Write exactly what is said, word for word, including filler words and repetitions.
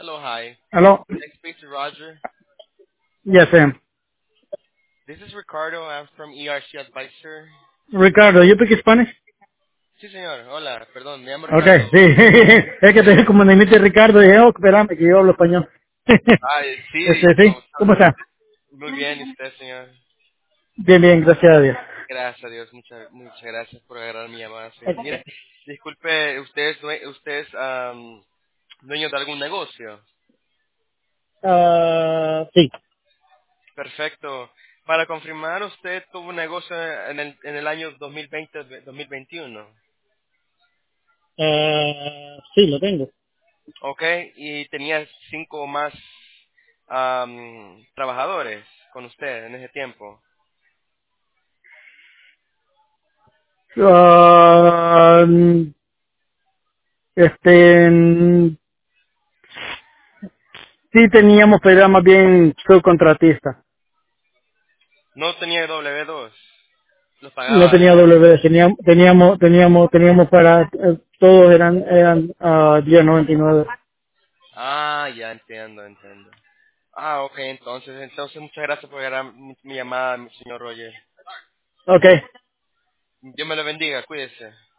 Hello, hi. Aló. Can I speak to Roger? Yes, Sam. This is Ricardo. I'm from E R C Advisor. Ricardo, ¿you speak Spanish? Sí, señor. Hola, perdón, me llamo Okay, Ricardo. sí. Es que te dije como me imite Ricardo y dije, oh, espérame, que yo hablo español. Ay, sí, Este, ¿cómo sí. está? ¿Cómo está? Muy bien, ¿y usted, señor? Bien, bien, gracias a Dios. Gracias a Dios, muchas muchas gracias por agarrar mi llamada, señor. Mire, disculpe, ¿usted es, due- usted es am, dueño de algún negocio? Ah, sí. Perfecto. Para confirmar, usted tuvo un negocio en el, en el año dos mil veinte, dos mil veintiuno. Ah, sí, lo tengo. Ok, y tenía cinco o más am, trabajadores con usted en ese tiempo. Ah, este, sí teníamos, pero era más bien subcontratista. No tenía W dos, los No pagaba. tenía W, teníamos, teníamos, teníamos, teníamos para, eh, todos eran, eran, ah, diez noventa y nueve. Ah, ya entiendo, entiendo. Ah, ok, entonces, entonces muchas gracias por agarrar mi, mi llamada, señor Roger. Okay. Dios me lo bendiga, cuídese.